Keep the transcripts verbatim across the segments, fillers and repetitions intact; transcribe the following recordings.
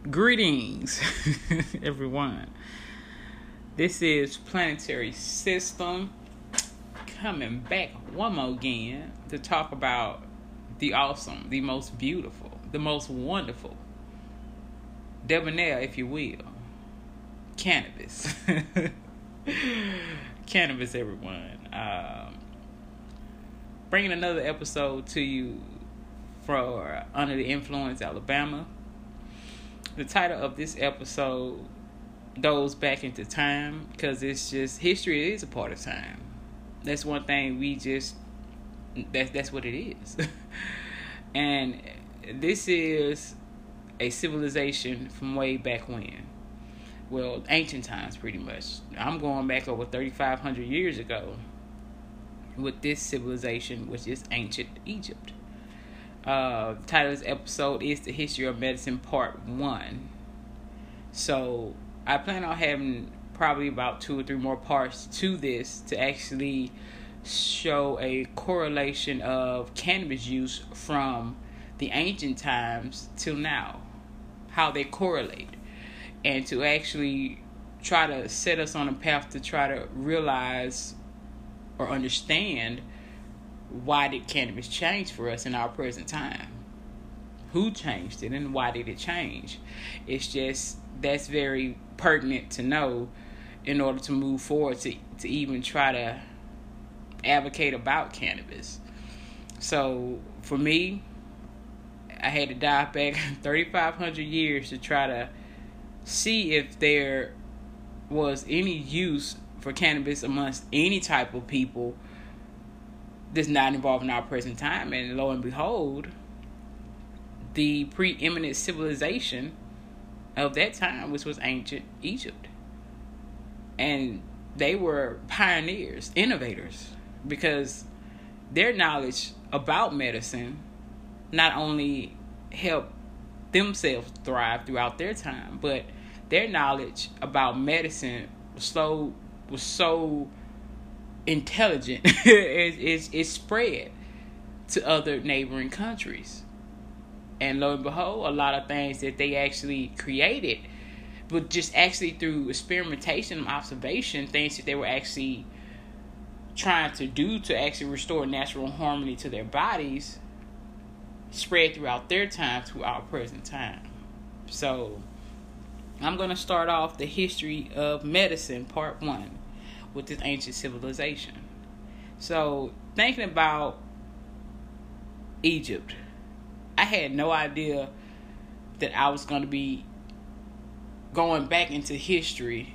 Greetings, everyone. This is Planetary System coming back one more again to talk about the awesome, the most beautiful, the most wonderful, debonair, if you will, cannabis. Cannabis, everyone. Um, bringing another episode to you for Under the Influence, Alabama. The title of this episode goes back into time because it's just history is a part of time. That's one thing we just that's that's what it is. And this is a civilization from way back when. Well, ancient times pretty much. I'm going back over thirty-five hundred years ago with this civilization, which is ancient Egypt. Uh, the title of this episode is The History of Medicine Part one. So I plan on having probably about two or three more parts to this to actually show a correlation of cannabis use from the ancient times till now, how they correlate, and to actually try to set us on a path to try to realize or understand why did cannabis change for us in our present time? Who changed it and why did it change? It's just, that's very pertinent to know in order to move forward to, to even try to advocate about cannabis. So for me, I had to dive back thirty-five hundred years to try to see if there was any use for cannabis amongst any type of people that's not involved in our present time. And lo and behold, the preeminent civilization of that time, which was ancient Egypt. And they were pioneers, innovators, because their knowledge about medicine not only helped themselves thrive throughout their time, but their knowledge about medicine was so, was so intelligent. it, it, it spread to other neighboring countries. And lo and behold, a lot of things that they actually created, but just actually through experimentation and observation, things that they were actually trying to do to actually restore natural harmony to their bodies, spread throughout their time to our present time. So I'm going to start off the history of medicine, part one, with this ancient civilization. So thinking about Egypt, I had no idea that I was going to be going back into history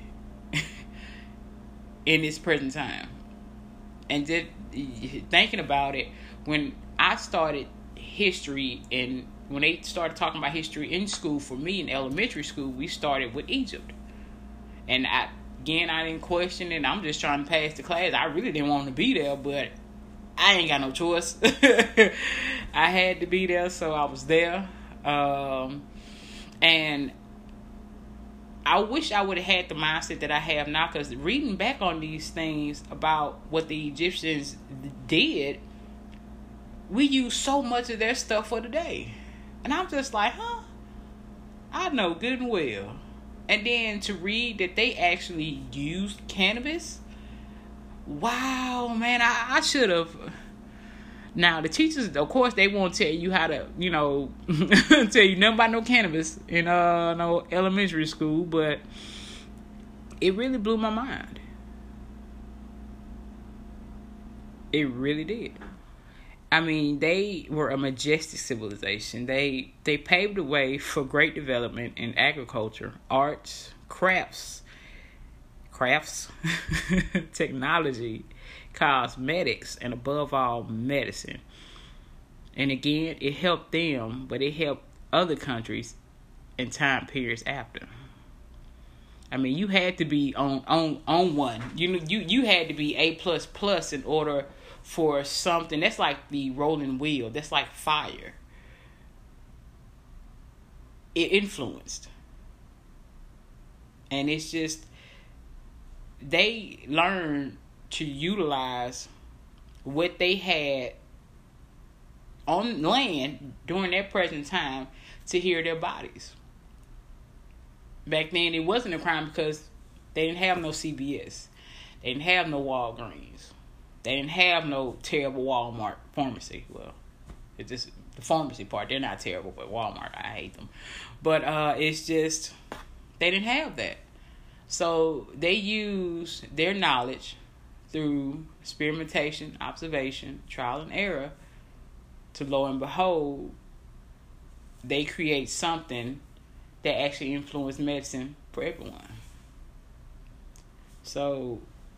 in this present time. And just thinking about it, when I started history and when they started talking about history in school, for me in elementary school, we started with Egypt. And I, again, I didn't question it. I'm just trying to pass the class. I really didn't want to be there, but I ain't got no choice. I had to be there, so I was there. Um, and I wish I would have had the mindset that I have now, because reading back on these things about what the Egyptians did, we use so much of their stuff for today. And I'm just like, huh? I know good and well. And then to read that they actually used cannabis, wow, man, I, I should have. Now, the teachers, of course, they won't tell you how to, you know, tell you nothing about no cannabis in uh no elementary school, but it really blew my mind. It really did. I mean, they were a majestic civilization. They they paved the way for great development in agriculture, arts, crafts, crafts, technology, cosmetics, and above all, medicine. And again, it helped them, but it helped other countries in time periods after. I mean, you had to be on on on one. You you you had to be A plus plus in order for something. That's like the rolling wheel. That's like fire. It influenced. And it's just, they learned to utilize what they had on land during their present time to heal their bodies. back then it wasn't a crime because they didn't have no C V S. They didn't have no Walgreens. They didn't have no terrible Walmart pharmacy. Well, it's just the pharmacy part. They're not terrible, but Walmart, I hate them. But uh, it's just, they didn't have that. So they use their knowledge through experimentation, observation, trial and error to, lo and behold, they create something that actually influenced medicine for everyone. So,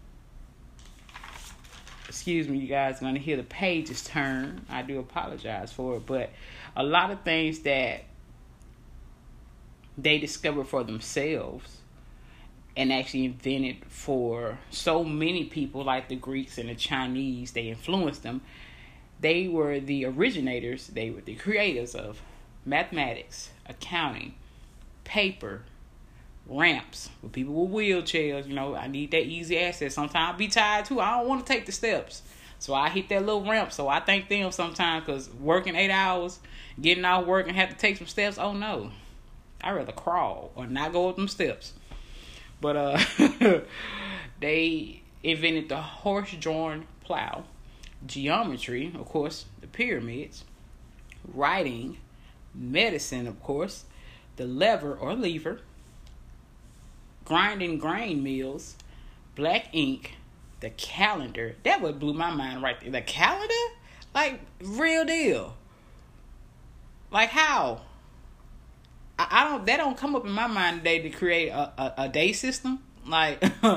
excuse me, you guys are going to hear the pages turn. I do apologize for it. But a lot of things that they discovered for themselves and actually invented for so many people, like the Greeks and the Chinese, they influenced them. They were the originators. They were the creators of mathematics, accounting, paper, ramps with people with wheelchairs. You know, I need that easy access. Sometimes I be tired too. I don't want to take the steps, so I hit that little ramp. So I thank them sometimes, because working eight hours, getting out of work and have to take some steps, oh no, I'd rather crawl or not go up them steps. But uh they invented the horse-drawn plow, geometry, of course, the pyramids, writing, medicine, of course, the lever or lever, grinding grain mills, black ink, the calendar. That would blew my mind right there. The calendar? Like, real deal. Like, how? I, I don't. That don't come up in my mind today to create a, a, a day system. Like, I,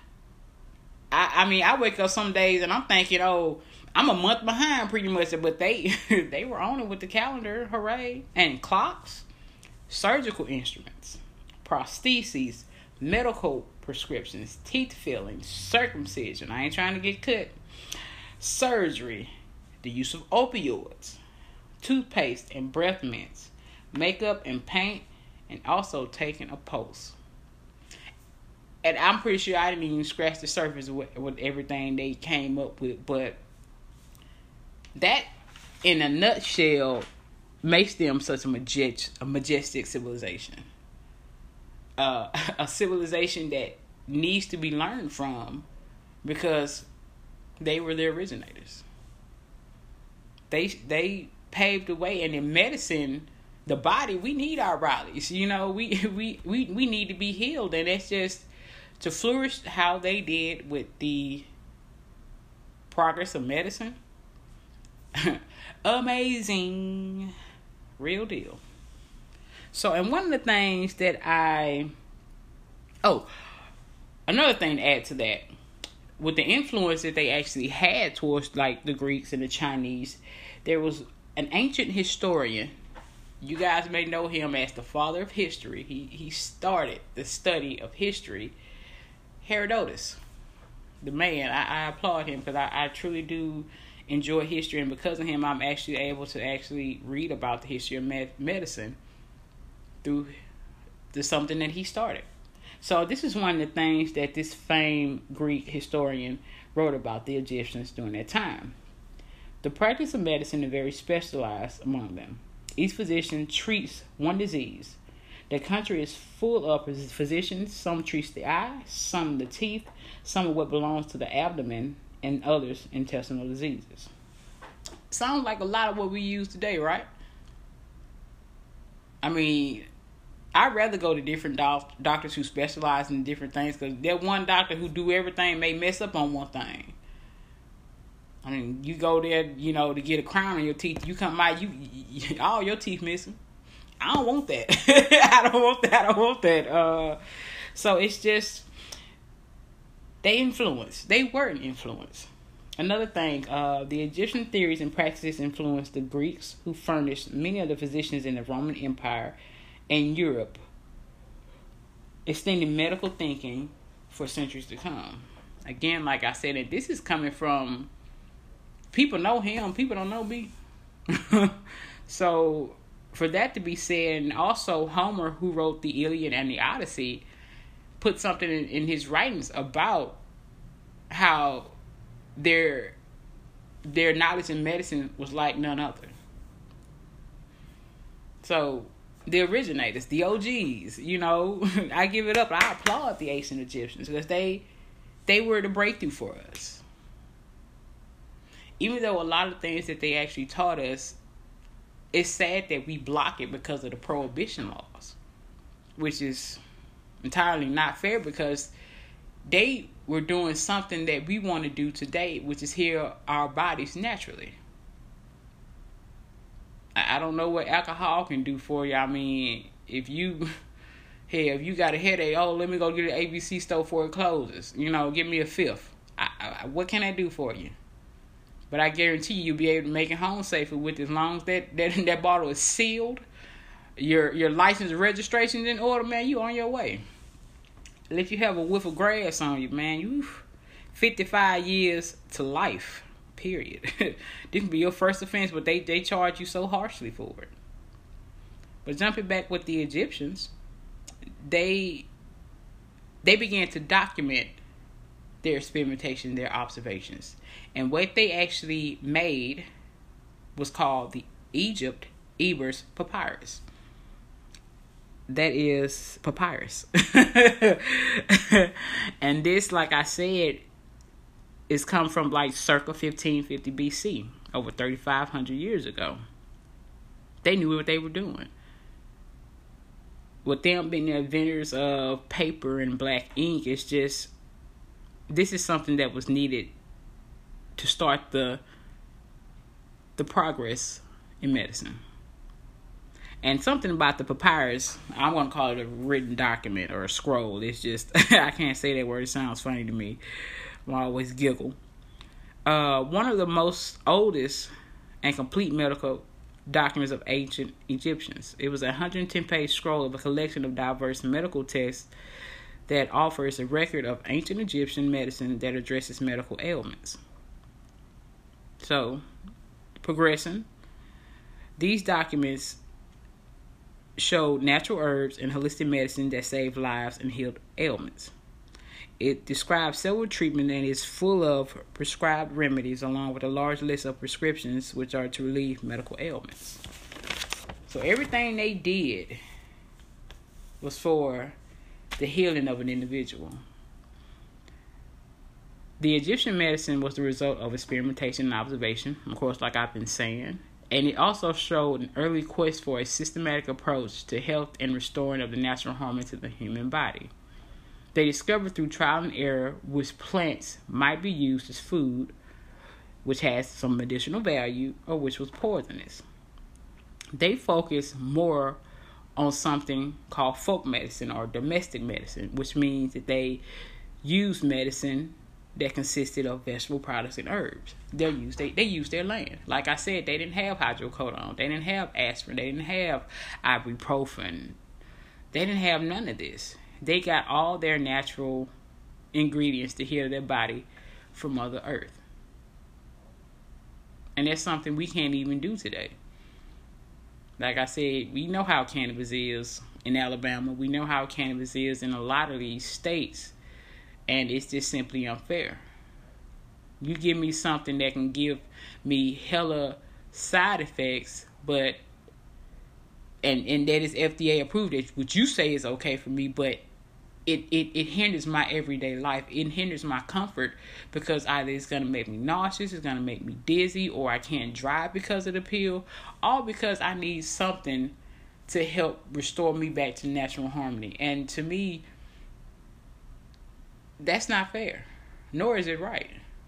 I mean, I wake up some days and I'm thinking, oh, I'm a month behind pretty much. But they, they were on it with the calendar. Hooray. And clocks, surgical instruments, prostheses, medical prescriptions, teeth fillings, circumcision. I ain't trying to get cut. Surgery, the use of opioids, toothpaste and breath mints, makeup and paint, and also taking a pulse. And I'm pretty sure I didn't even scratch the surface with, with everything they came up with. But that, in a nutshell, makes them such a, majestic, a majestic civilization. Uh, a civilization that needs to be learned from, because they were the originators. They they paved the way, and in medicine, the body, we need our bodies. You know, we we we we need to be healed, and that's just to flourish how they did with the progress of medicine. Amazing, real deal. So, and one of the things that I, oh, another thing to add to that, with the influence that they actually had towards, like, the Greeks and the Chinese, there was an ancient historian. You guys may know him as the father of history. He he started the study of history, Herodotus. The man, I, I applaud him, because I, I truly do enjoy history, and because of him, I'm actually able to actually read about the history of med- medicine. Through the something that he started. So this is one of the things that this famed Greek historian wrote about the Egyptians during that time. The practice of medicine is very specialized among them. Each physician treats one disease. The country is full of physicians. Some treats the eye, some the teeth, some of what belongs to the abdomen, and others intestinal diseases. Sounds like a lot of what we use today, right? I mean, I'd rather go to different doc- doctors who specialize in different things, because that one doctor who do everything may mess up on one thing. I mean, you go there, you know, to get a crown on your teeth. You come out, you, you all your teeth missing. I don't want that. I don't want that. I don't want that. Uh, so it's just, they influence. They were an influence. Another thing, uh, the Egyptian theories and practices influenced the Greeks, who furnished many of the physicians in the Roman Empire and Europe, extending medical thinking for centuries to come. Again, like I said, and this is coming from, people know him, people don't know me. So, for that to be said, and also Homer, who wrote the Iliad and the Odyssey, put something in, in his writings about how their their knowledge in medicine was like none other. So, the originators, the O Gs. You know, I give it up. I applaud the ancient Egyptians because they they were the breakthrough for us. Even though a lot of things that they actually taught us, it's sad that we block it because of the prohibition laws, which is entirely not fair because they were doing something that we want to do today, which is heal our bodies naturally. I don't know what alcohol can do for you. I mean, if you, hey, if you got a headache, oh, let me go get an A B C store before it closes. You know, give me a fifth. I, I, what can I do for you? But I guarantee you, you'll be able to make it home safely with as long as that, that, that bottle is sealed, your your license and registration in order, man, you on your way. If you have a whiff of grass on you, man, you fifty-five years to life. Period. This can be your first offense, but they, they charge you so harshly for it. But jumping back with the Egyptians, they they began to document their experimentation, their observations. And what they actually made was called the Egypt Ebers Papyrus. That is papyrus. And this, like I said, it's come from like circa fifteen fifty B C, over thirty-five hundred years ago. They knew what they were doing. With them being the inventors of paper and black ink, it's just, this is something that was needed to start the the progress in medicine. And something about the papyrus, I'm going to call it a written document or a scroll. It's just, I can't say that word. It sounds funny to me. I always giggle. Uh, one of the most oldest and complete medical documents of ancient Egyptians. It was a one hundred ten page scroll of a collection of diverse medical texts that offers a record of ancient Egyptian medicine that addresses medical ailments. So, progressing, these documents showed natural herbs and holistic medicine that saved lives and healed ailments. It describes several treatments and is full of prescribed remedies along with a large list of prescriptions which are to relieve medical ailments. So everything they did was for the healing of an individual. The Egyptian medicine was the result of experimentation and observation, of course, like I've been saying. And it also showed an early quest for a systematic approach to health and restoring of the natural harmony to the human body. They discovered through trial and error which plants might be used as food, which has some medicinal value, or which was poisonous. They focused more on something called folk medicine or domestic medicine, which means that they used medicine that consisted of vegetable products and herbs. They used they, they used their land. Like I said, they didn't have hydrocodone. They didn't have aspirin. They didn't have ibuprofen. They didn't have none of this. They got all their natural ingredients to heal their body from Mother Earth. And that's something we can't even do today. Like I said, we know how cannabis is in Alabama. We know how cannabis is in a lot of these states. And it's just simply unfair. You give me something that can give me hella side effects, but and, and that is F D A approved, which you say is okay for me, but It, it, it hinders my everyday life. It hinders my comfort because either it's going to make me nauseous, it's going to make me dizzy, or I can't drive because of the pill. All because I need something to help restore me back to natural harmony. And to me, that's not fair. Nor is it right.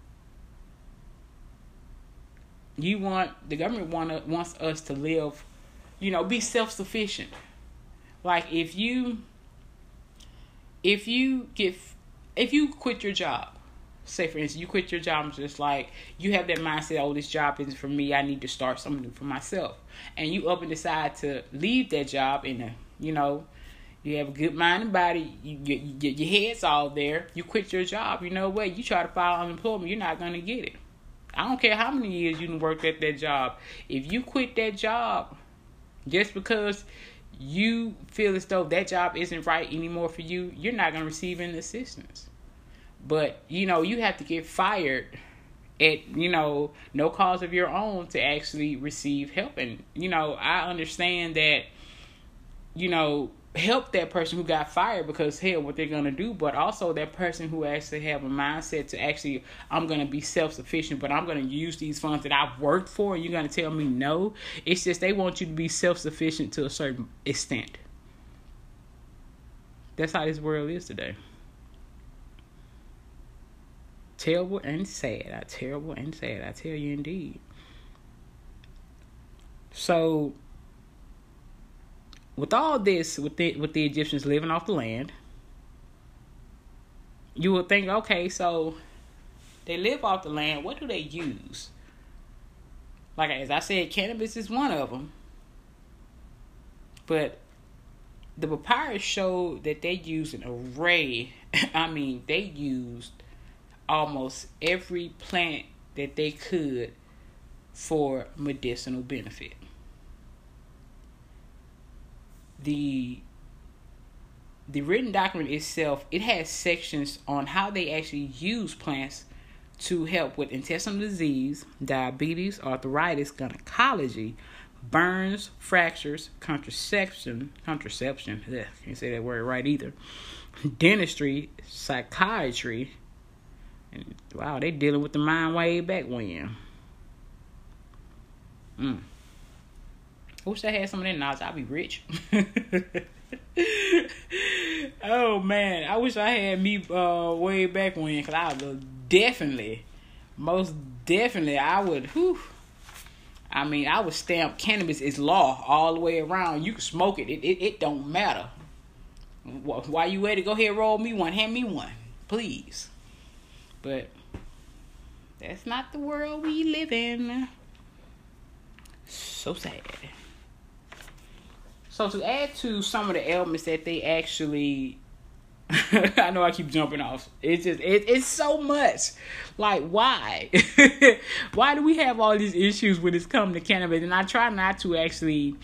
You want, the government want, wants us to live, you know, be self-sufficient. Like if you... If you get, if you quit your job, say for instance, you quit your job, just like you have that mindset, oh, this job isn't for me, I need to start something new for myself. And you up and decide to leave that job in a, you know, you have a good mind and body, you, you, your head's all there, you quit your job, you know what, you try to file unemployment, you're not going to get it. I don't care how many years you can work at that job. If you quit that job just because you feel as though that job isn't right anymore for you, you're not going to receive any assistance. But, you know, you have to get fired at, you know, no cause of your own to actually receive help. And, you know, I understand that you know, help that person who got fired, because hell, what they're gonna do, but also that person who actually have a mindset to actually, I'm gonna be self-sufficient, but I'm gonna use these funds that I've worked for, and you're gonna tell me no. It's just they want you to be self-sufficient to a certain extent. That's how this world is today. Terrible and sad. I terrible and sad. I tell you indeed. So, with all this, with the, with the Egyptians living off the land, you would think, okay, so they live off the land. What do they use? Like, as I said, cannabis is one of them. But the papyrus showed that they used an array. I mean, they used almost every plant that they could for medicinal benefit. The the written document itself, it has sections on how they actually use plants to help with intestinal disease, diabetes, arthritis, gynecology, burns, fractures, contraception, contraception, ugh, can't say that word right either, dentistry, psychiatry, and wow, they dealing with the mind way back when. Mm. I wish I had some of that knowledge. I'd be rich. Oh man, I wish I had me uh, way back when, because I would definitely, most definitely, I would. Whew, I mean, I would stamp cannabis is law all the way around. You can smoke it; it it, it don't matter. Why you ready? Go ahead, roll me one, hand me one, please. But that's not the world we live in. So sad. So to add to some of the elements that they actually, I know I keep jumping off. It's just, it, it's so much. Like, why? Why do we have all these issues when it's come to cannabis? And I try not to actually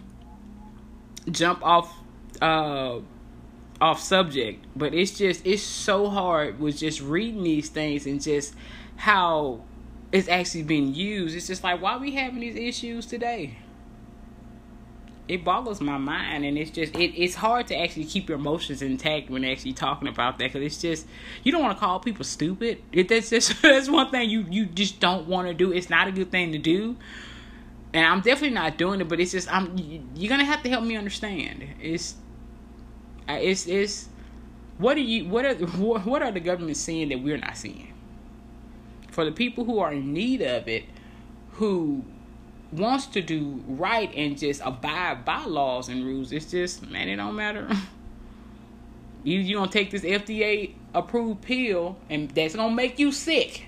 jump off, uh, off subject, but it's just, it's so hard with just reading these things and just how it's actually being used. It's just like, why are we having these issues today? It boggles my mind, and it's just, it, it's hard to actually keep your emotions intact when actually talking about that, because it's just, you don't want to call people stupid. It, that's just, that's one thing you, you just don't want to do. It's not a good thing to do, and I'm definitely not doing it, but it's just, I'm, you're going to have to help me understand. It's, it's, it's, what are you, what are, what are the government seeing that we're not seeing? For the people who are in need of it, who wants to do right and just abide by laws and rules, it's just, man, it don't matter. You you gonna take this F D A approved pill and that's gonna make you sick,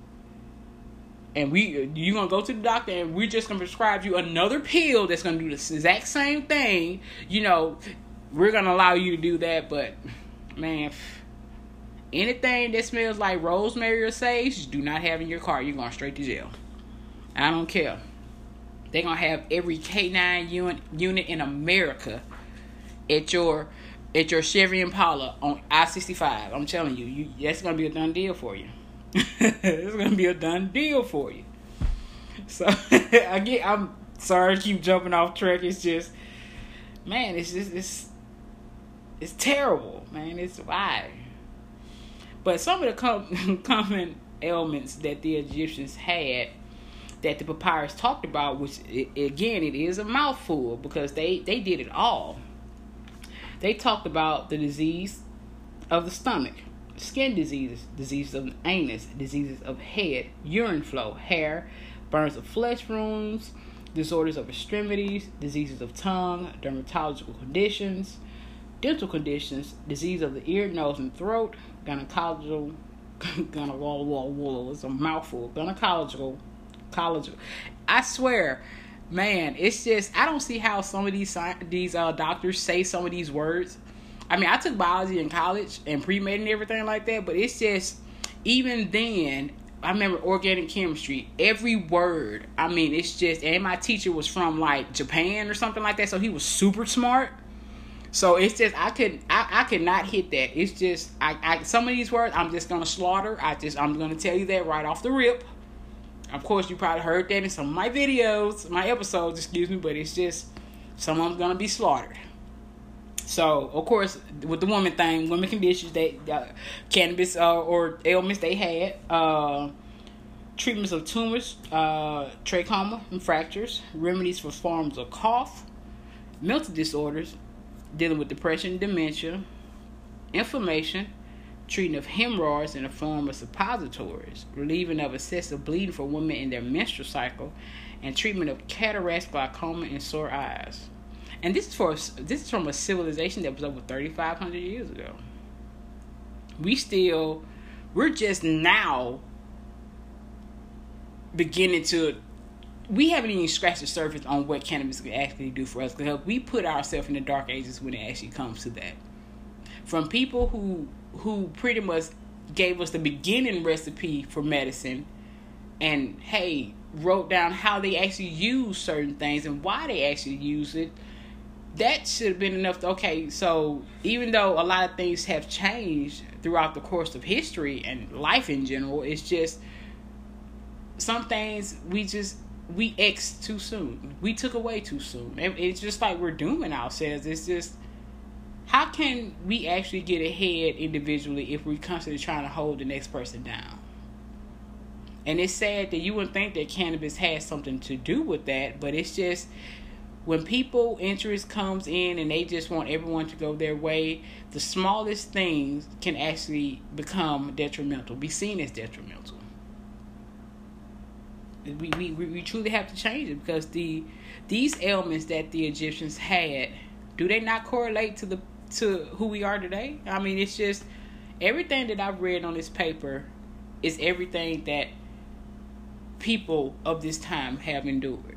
and we you gonna go to the doctor and we're just gonna prescribe you another pill that's gonna do the exact same thing. You know, we're gonna allow you to do that, but man, anything that smells like rosemary or sage, do not have in your car. You're going straight to jail. I don't care. They're going to have every K nine unit, unit in America at your at your Chevy Impala on I sixty-five. I'm telling you, you that's going to be a done deal for you. It's going to be a done deal for you. So, again, I'm sorry to keep jumping off track. It's just, man, it's just, it's, it's terrible, man. It's why. But some of the com- common ailments that the Egyptians had that the papyrus talked about, which, it, again, it is a mouthful because they, they did it all. They talked about the disease of the stomach, skin diseases, diseases of the anus, diseases of head, urine flow, hair, burns of flesh wounds, disorders of extremities, diseases of tongue, dermatological conditions, dental conditions, disease of the ear, nose, and throat, gynecological, gynecological, it's a mouthful, gynecological, college. I swear, man, it's just, I don't see how some of these these uh, doctors say some of these words. I mean, I took biology in college and pre-med and everything like that, but it's just, even then, I remember organic chemistry, every word, I mean, it's just, and my teacher was from like Japan or something like that, so he was super smart. So it's just, I could, I, I could not hit that. It's just, I, I, some of these words, I'm just going to slaughter. I just, I'm going to tell you that right off the rip. Of course, you probably heard that in some of my videos, my episodes, excuse me, but it's just, some of them's going to be slaughtered. So, of course, with the woman thing, women conditions, they uh, cannabis uh, or ailments they had, uh, treatments of tumors, uh, trachoma and fractures, remedies for forms of cough, mental disorders, dealing with depression, dementia, inflammation, treating of hemorrhoids in the form of suppositories, relieving of excessive bleeding for women in their menstrual cycle, and treatment of cataracts, glaucoma, and sore eyes. And this is for this is from a civilization that was over thirty-five hundred years ago. We still, we're just now beginning to, we haven't even scratched the surface on what cannabis can actually do for us, because we put ourselves in the dark ages when it actually comes to that. From people who who pretty much gave us the beginning recipe for medicine, and hey, wrote down how they actually use certain things and why they actually use it. That should have been enough to, okay, so even though a lot of things have changed throughout the course of history and life in general, it's just some things we just, we X too soon. We took away too soon. It's just like we're dooming ourselves. It's just, how can we actually get ahead individually if we're constantly trying to hold the next person down? And it's sad that you wouldn't think that cannabis has something to do with that, but it's just, when people interest comes in and they just want everyone to go their way, the smallest things can actually become detrimental, be seen as detrimental. We we, we truly have to change it, because the these ailments that the Egyptians had, do they not correlate to the to who we are today? I mean, it's just everything that I've read on this paper is everything that people of this time have endured.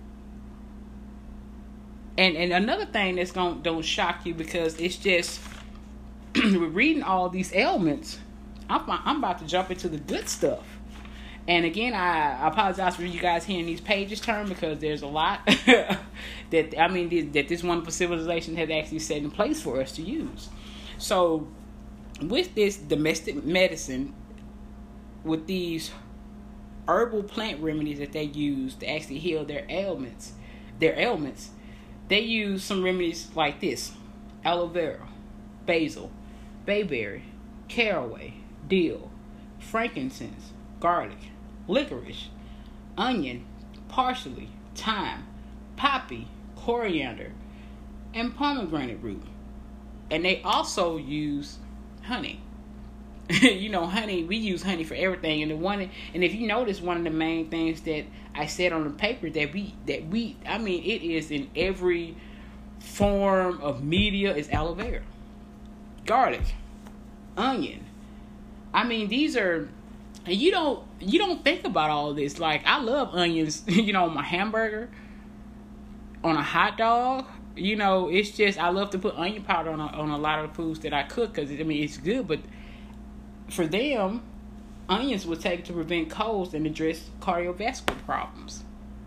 And and another thing that's going don't shock you, because it's just we're reading all these ailments. I'm I'm about to jump into the good stuff. And again, I, I apologize for you guys hearing these pages turn, because there's a lot that I mean that this wonderful civilization has actually set in place for us to use. So with this domestic medicine, with these herbal plant remedies that they use to actually heal their ailments, their ailments. They use some remedies like this: aloe vera, basil, bayberry, caraway, dill, frankincense, garlic, licorice, onion, parsley, thyme, poppy, coriander, and pomegranate root. And they also use honey. You know, honey, we use honey for everything. And the one, and if you notice, one of the main things that I said on the paper that we, that we, I mean, it is in every form of media, is aloe vera, garlic, onion. I mean, these are, and you don't, you don't think about all this. Like, I love onions, you know, on my hamburger, on a hot dog. You know, it's just, I love to put onion powder on a, on a lot of the foods that I cook, because, I mean, it's good, but for them, onions will take to prevent colds and address cardiovascular problems.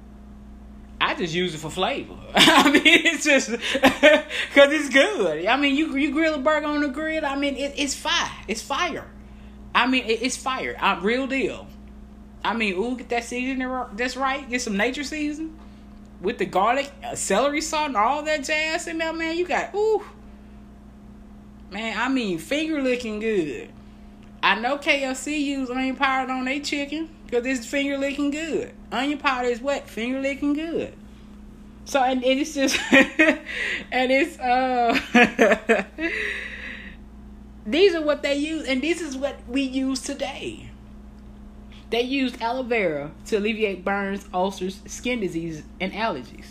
I just use it for flavor. I mean, it's just because it's good. I mean, you you grill a burger on the grill. I mean, it, it's fire. It's fire. I mean, it, it's fire. I'm real deal. I mean, ooh, get that seasoning that's right. Get some nature season with the garlic, uh, celery salt, and all that jazz in there, man. You got ooh, man. I mean, finger licking good. I know K F C use onion powder on their chicken because it's finger licking good. Onion powder is what? Finger licking good. So, and, and it's just, and it's, uh, these are what they use, and this is what we use today. They used aloe vera to alleviate burns, ulcers, skin diseases, and allergies.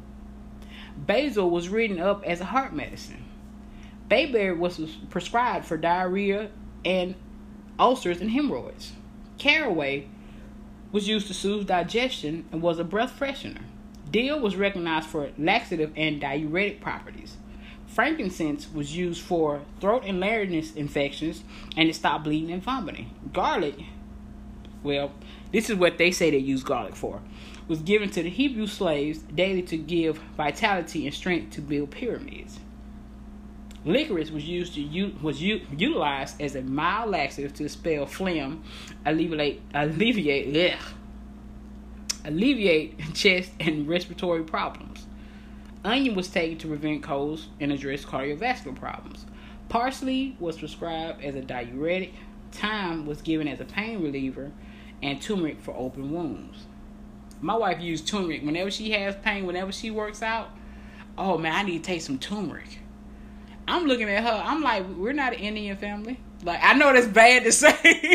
Basil was written up as a heart medicine. Bayberry was prescribed for diarrhea and ulcers and hemorrhoids. Caraway was used to soothe digestion and was a breath freshener. Dill was recognized for laxative and diuretic properties. Frankincense was used for throat and larynx infections, and it stopped bleeding and vomiting. Garlic, well, this is what they say they use garlic for, was given to the Hebrew slaves daily to give vitality and strength to build pyramids. Licorice was used to u- was u- utilized as a mild laxative to expel phlegm, alleviate alleviate ugh, alleviate chest and respiratory problems. Onion was taken to prevent colds and address cardiovascular problems. Parsley was prescribed as a diuretic. Thyme was given as a pain reliever, and turmeric for open wounds. My wife used turmeric whenever she has pain, whenever she works out. Oh man, I need to take some turmeric. I'm looking at her. I'm like, we're not an Indian family. Like, I know that's bad to say.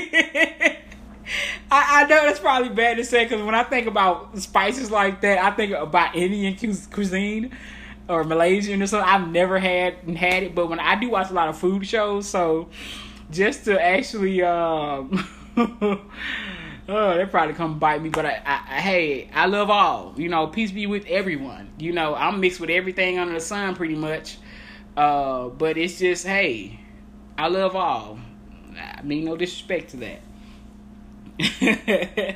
I, I know that's probably bad to say because when I think about spices like that, I think about Indian cuisine or Malaysian or something. I've never had had it, but when I do watch a lot of food shows, so just to actually, um, oh, they probably come bite me. But I, I, I, hey, I love all. You know, peace be with everyone. You know, I'm mixed with everything under the sun, pretty much. Uh, but it's just, hey, I love all. I mean, no disrespect to that.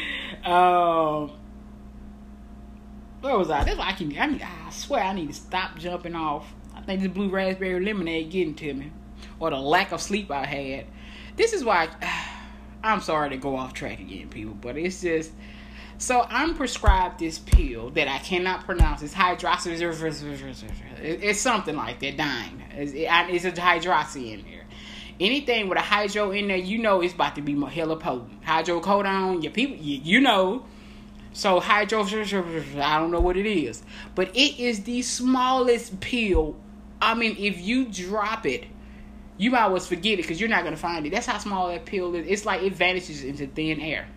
um, where was I? That's why I can. I mean, I swear I need to stop jumping off. I think this blue raspberry lemonade getting to me, or the lack of sleep I had. This is why I, I'm sorry to go off track again, people, but it's just. So I'm prescribed this pill that I cannot pronounce. It's hydroxy. It's something like that. Dying. It's, it's a hydroxy in there. Anything with a hydro in there, you know it's about to be hella potent. Hydrocodone, your people, you, you know. So hydro, I don't know what it is, but it is the smallest pill. I mean, if you drop it, you might as well forget it because you're not gonna find it. That's how small that pill is. It's like it vanishes into thin air.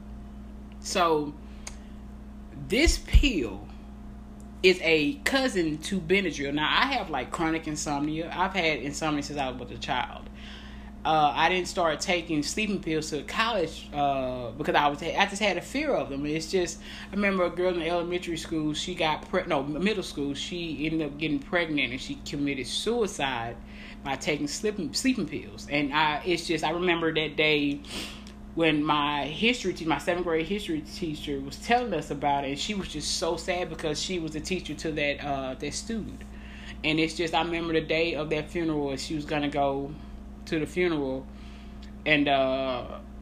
So, this pill is a cousin to Benadryl. Now, I have like chronic insomnia. I've had insomnia since I was a child. Uh, I didn't start taking sleeping pills to college uh, because I was I just had a fear of them. It's just I remember a girl in elementary school. She got pre- no middle school. She ended up getting pregnant and she committed suicide by taking sleeping sleeping pills. And I it's just I remember that day. When my history teacher, my seventh grade history teacher was telling us about it, and she was just so sad because she was a teacher to that uh, that student. And it's just, I remember the day of that funeral, and she was going to go to the funeral, and uh,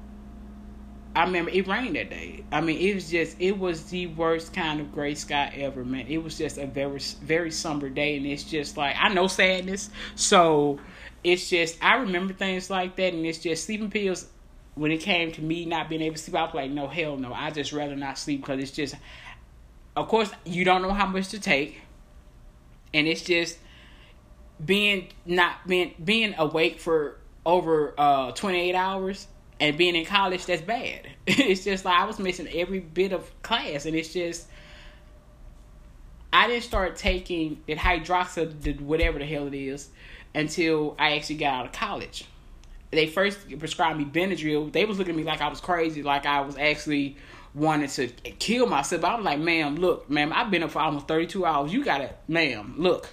I remember it rained that day. I mean, it was just, it was the worst kind of gray sky ever, man. It was just a very, very somber day, and it's just like, I know sadness, so it's just, I remember things like that, and it's just sleeping pills. When it came to me not being able to sleep, I was like, no, hell no. I just rather not sleep because it's just, of course, you don't know how much to take. And it's just being not being being awake for over uh, twenty-eight hours and being in college, that's bad. It's just like I was missing every bit of class. And it's just, I didn't start taking that hydroxy, whatever the hell it is, until I actually got out of college. They first prescribed me Benadryl. They was looking at me like I was crazy, like I was actually wanting to kill myself. I was like, ma'am, look, ma'am, I've been up for almost thirty-two hours. You gotta, ma'am, look.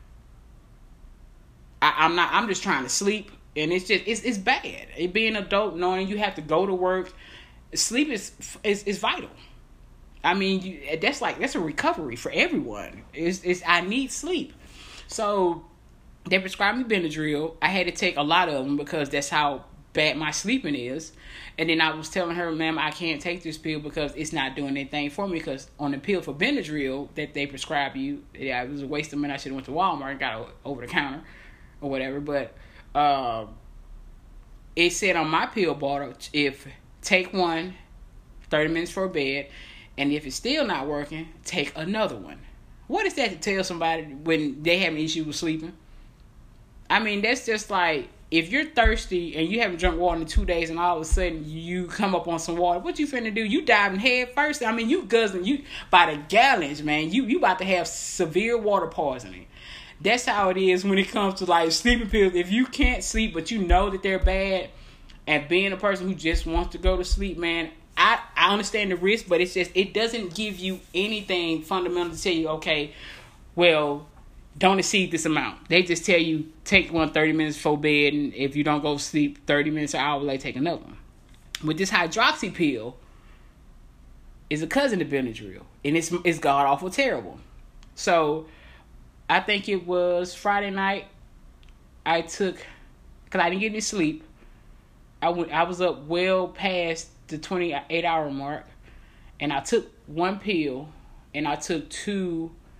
I, I'm not, I'm just trying to sleep. And it's just, it's it's bad. It being an adult, knowing you have to go to work. Sleep is is, is vital. I mean, you, that's like, that's a recovery for everyone. It's, it's I need sleep. So, they prescribed me Benadryl. I had to take a lot of them because that's how bad my sleeping is. And then I was telling her, ma'am, I can't take this pill because it's not doing anything for me. Because on the pill for Benadryl that they prescribe you, yeah, it was a waste of money. I should have went to Walmart and got it over the counter or whatever. But uh, it said on my pill bottle, if take one, thirty minutes for bed, and if it's still not working, take another one. What is that to tell somebody when they have an issue with sleeping? I mean, that's just like, if you're thirsty and you haven't drunk water in two days and all of a sudden you come up on some water, what you finna do? You diving head first. I mean, you guzzling you by the gallons, man. You you about to have severe water poisoning. That's how it is when it comes to like sleeping pills. If you can't sleep but you know that they're bad, and being a person who just wants to go to sleep, man, I, I understand the risk, but it's just, it doesn't give you anything fundamental to tell you, okay, well, don't exceed this amount. They just tell you, take one thirty minutes before bed, and if you don't go to sleep thirty minutes or an hour later, take another one. But this hydroxy pill is a cousin to Benadryl, and it's it's god awful terrible. So I think it was Friday night. I took, because I didn't get any sleep. I went. I was up well past the twenty-eight hour mark, and I took one pill, and I took two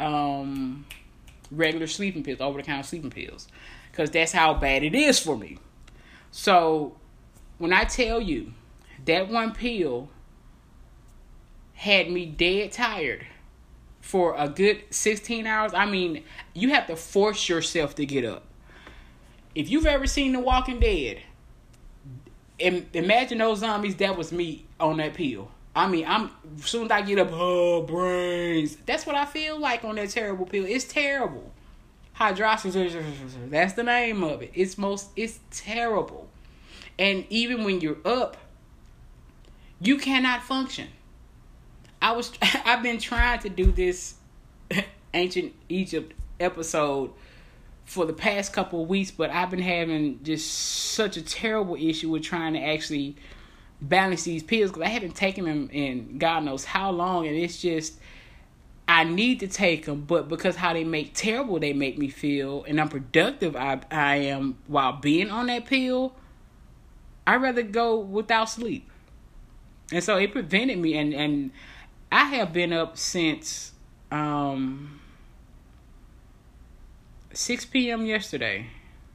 um, regular sleeping pills, over-the-counter sleeping pills. Because that's how bad it is for me. So, when I tell you, that one pill had me dead tired for a good sixteen hours. I mean, you have to force yourself to get up. If you've ever seen The Walking Dead, imagine those zombies. That was me on that pill. I mean, I'm as soon as I get up, oh, brains. That's what I feel like on that terrible pill. It's terrible. Hydroxyzoroastrianism. That's the name of it. It's most. It's terrible. And even when you're up, you cannot function. I was. I've been trying to do this ancient Egypt episode for the past couple of weeks, but I've been having just such a terrible issue with trying to actually balance these pills because I haven't taken them in God knows how long, and it's just I need to take them, but because how they make terrible they make me feel, and unproductive I I am while being on that pill, I'd rather go without sleep, and so it prevented me, and and I have been up since um. six p.m. yesterday.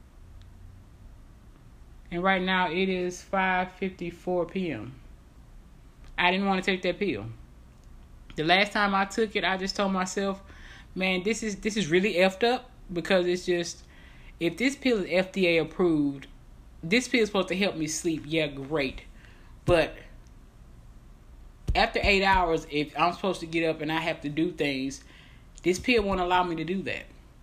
And right now it is five fifty-four p.m. I didn't want to take that pill. The last time I took it, I just told myself, man, this is this is really effed up, because it's just, if this pill is F D A approved, this pill is supposed to help me sleep. Yeah, great. But after eight hours, if I'm supposed to get up and I have to do things, this pill won't allow me to do that.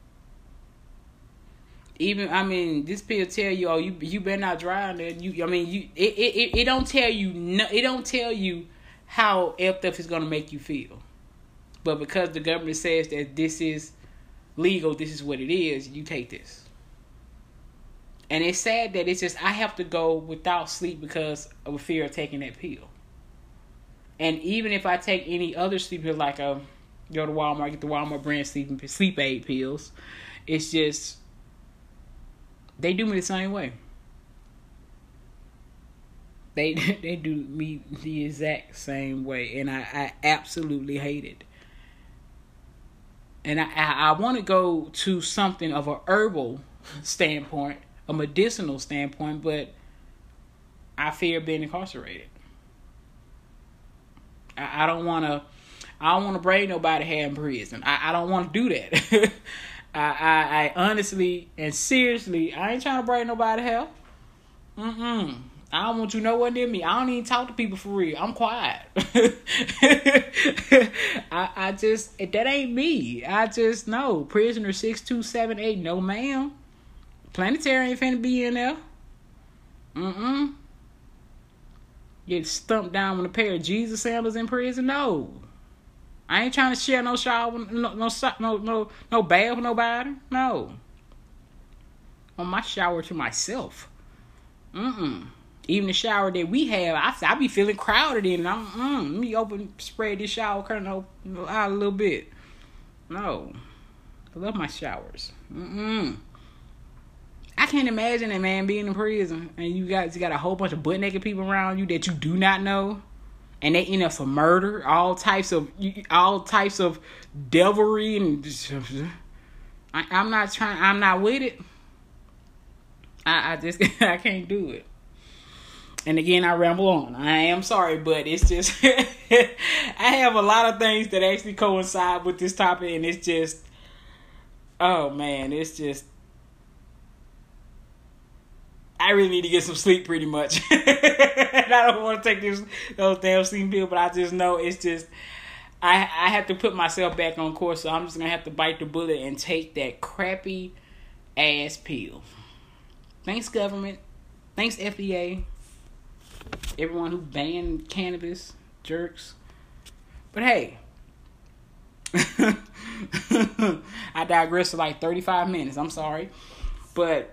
Even, I mean, this pill tell you, oh, you you better not drive there. You, I mean, you it it, it don't tell you no, it don't tell you how effed up it's gonna make you feel. But because the government says that this is legal, this is what it is, you take this. And it's sad that it's just I have to go without sleep because of a fear of taking that pill. And even if I take any other sleep pill, like a go to Walmart, get the Walmart brand sleep sleep aid pills, it's just, they do me the same way. They they do me the exact same way, and I, I absolutely hate it. And I I, I want to go to something of a herbal standpoint, a medicinal standpoint, but I fear being incarcerated. I, I don't want to. I don't want to bring nobody here in prison. I, I don't want to do that. I, I I honestly and seriously, I ain't trying to bring nobody here. Mm-mm. I don't want you nowhere near me. I don't even talk to people for real. I'm quiet. I I just, that ain't me. I just know. Prisoner six two seven eight, no ma'am. Planetary ain't finna be in there. Mm-mm. Get stumped down with a pair of Jesus sandals in prison? No. I ain't trying to share no shower, no no no no, no bath with nobody. No. I want my shower to myself. Mm-mm. Even the shower that we have, I I be feeling crowded in. I'm mm, let me open, spread this shower curtain out a little bit. No. I love my showers. Mm-mm. I can't imagine that, man, being in prison and you got you got a whole bunch of butt naked people around you that you do not know. And they end up for murder, all types of, all types of devilry, and I, I'm not trying. I'm not with it. I, I just I can't do it. And again, I ramble on. I am sorry, but it's just I have a lot of things that actually coincide with this topic, and it's just, oh man, it's just. I really need to get some sleep, pretty much. And I don't want to take this those damn sleeping pills, but I just know it's just I I have to put myself back on course, so I'm just gonna have to bite the bullet and take that crappy ass pill. Thanks, government. Thanks, F D A. Everyone who banned cannabis, jerks. But hey, I digress for like thirty-five minutes. I'm sorry, but.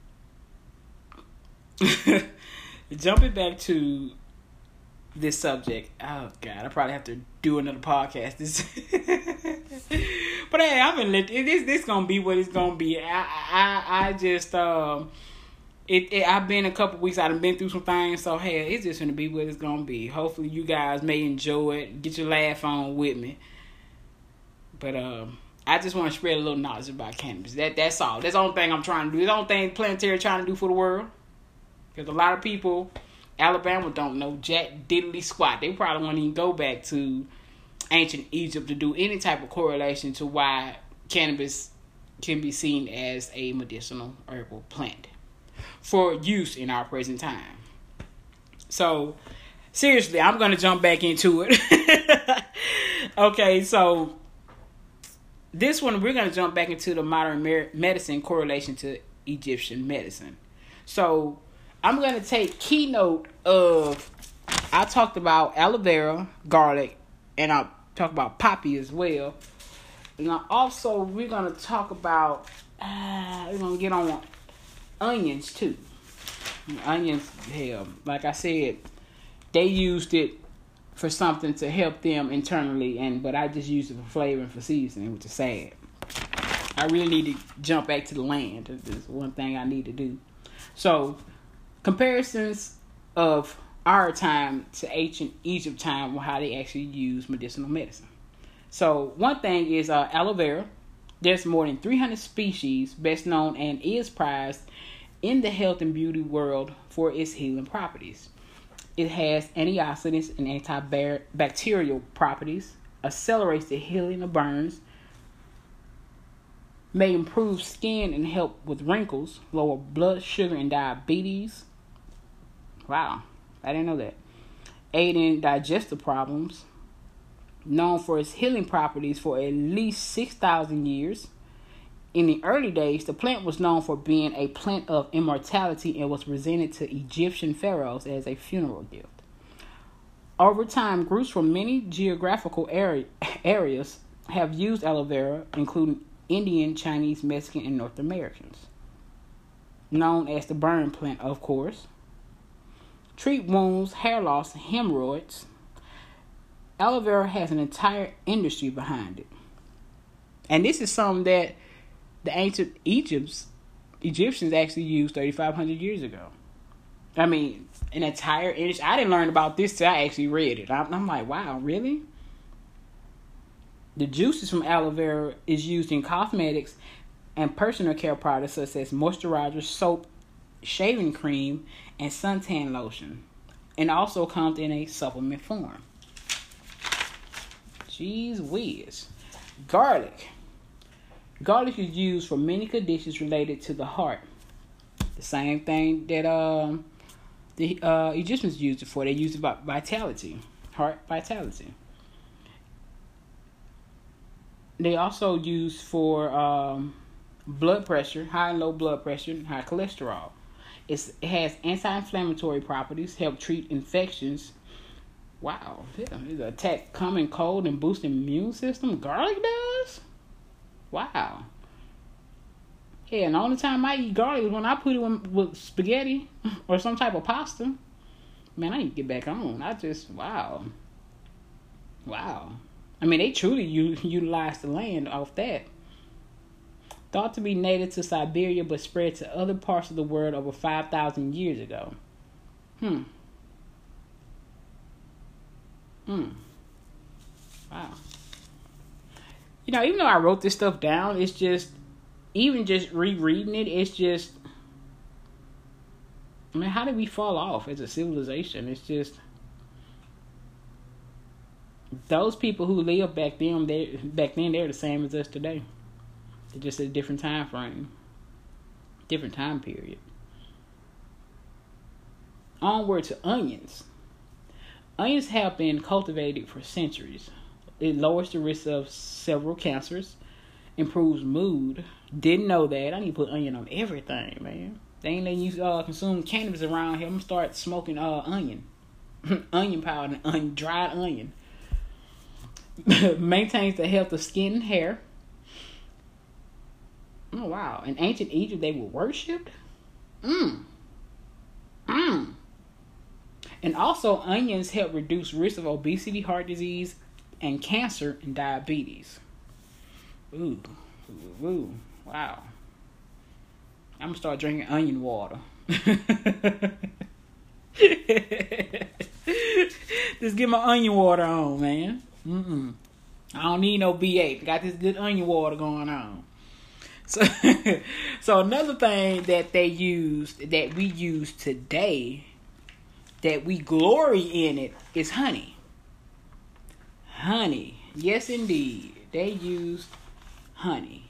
Jumping back to this subject, oh god, I probably have to do another podcast. This, but hey, I'm gonna let this. This gonna be what it's gonna be. I, I, I just um, it, it. I've been a couple weeks. I've been through some things, so hey, it's just gonna be what it's gonna be. Hopefully, you guys may enjoy it. Get your laugh on with me. But um, I. I just want to spread a little knowledge about cannabis. That that's all. That's the only thing I'm trying to do. That's the only thing Planetary trying to do for the world. Because a lot of people, Alabama don't know jack diddly squat. They probably won't even go back to ancient Egypt to do any type of correlation to why cannabis can be seen as a medicinal herbal plant for use in our present time. So, seriously, I'm going to jump back into it. Okay, so this one, we're going to jump back into the modern medicine correlation to Egyptian medicine. So, I'm going to take keynote of, I talked about aloe vera, garlic, and I'll talk about poppy as well. And also, we're going to talk about, uh, we're going to get on onions too. Onions, hell, like I said, they used it for something to help them internally, and but I just used it for flavor and for seasoning, which is sad. I really need to jump back to the land. That's one thing I need to do. So, comparisons of our time to ancient Egypt time, how they actually use medicinal medicine. So, one thing is uh, aloe vera. There's more than three hundred species, best known and is prized in the health and beauty world for its healing properties. It has antioxidants and antibacterial properties, accelerates the healing of burns, may improve skin and help with wrinkles, lower blood sugar and diabetes. Wow, I didn't know that. Aid in digestive problems. Known for its healing properties for at least six thousand years. In the early days, the plant was known for being a plant of immortality and was presented to Egyptian pharaohs as a funeral gift. Over time, groups from many geographical area, areas have used aloe vera, including Indian, Chinese, Mexican, and North Americans. Known as the burn plant, of course. Treat wounds, hair loss, hemorrhoids. Aloe vera has an entire industry behind it. And this is something that the ancient Egypts, Egyptians actually used thirty-five hundred years ago. I mean, an entire industry. I didn't learn about this till I actually read it. I'm, I'm like, wow, really? The juices from aloe vera is used in cosmetics and personal care products such as moisturizer, soap, shaving cream, and suntan lotion. And also comes in a supplement form. Jeez whiz. Garlic. Garlic is used for many conditions related to the heart. The same thing that um, the uh, Egyptians used it for. They used it for vitality, heart vitality. They also use for um, blood pressure, high and low blood pressure, and high cholesterol. It's, it has anti-inflammatory properties, help treat infections. Wow, yeah, it attack common cold and boost the immune system. Garlic does? Wow. Yeah, and the only time I eat garlic is when I put it with, with spaghetti or some type of pasta. Man, I need to get back on. I just, wow. Wow. I mean, they truly u- utilize the land off that. Thought to be native to Siberia, but spread to other parts of the world over five thousand years ago. Hmm. Hmm. Wow. You know, even though I wrote this stuff down, it's just, even just rereading it, it's just, I mean, how did we fall off as a civilization? It's just, those people who lived back then, they back then, they're the same as us today. They're just a different time frame, different time period. Onward to onions. Onions have been cultivated for centuries. It lowers the risk of several cancers, improves mood. Didn't know that. I need to put onion on everything, man. They ain't letting you uh, consume cannabis around here. I'm gonna start smoking uh, onion, onion powder, and onion, dried onion. Maintains the health of skin and hair. Oh wow! In ancient Egypt, they were worshipped. Mmm. Mmm. And also, onions help reduce risk of obesity, heart disease, and cancer and diabetes. Ooh, ooh, ooh. Wow. I'm gonna start drinking onion water. Just get my onion water on, man. Mm-mm. I don't need no B eight. Got this good onion water going on. So, so another thing that they use, that we use today, that we glory in it, is honey. Honey. Yes, indeed. They use honey.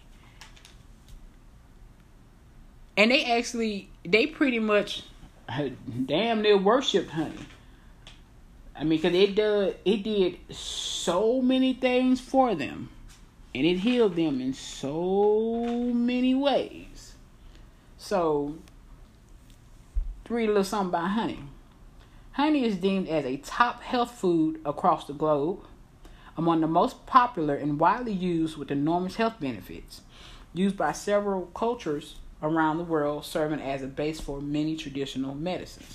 And they actually, they pretty much damn near worshipped honey. I mean, because it, does, it did so many things for them. And it healed them in so many ways. So, to read a little something about honey. Honey is deemed as a top health food across the globe, among the most popular and widely used with enormous health benefits, used by several cultures around the world, serving as a base for many traditional medicines.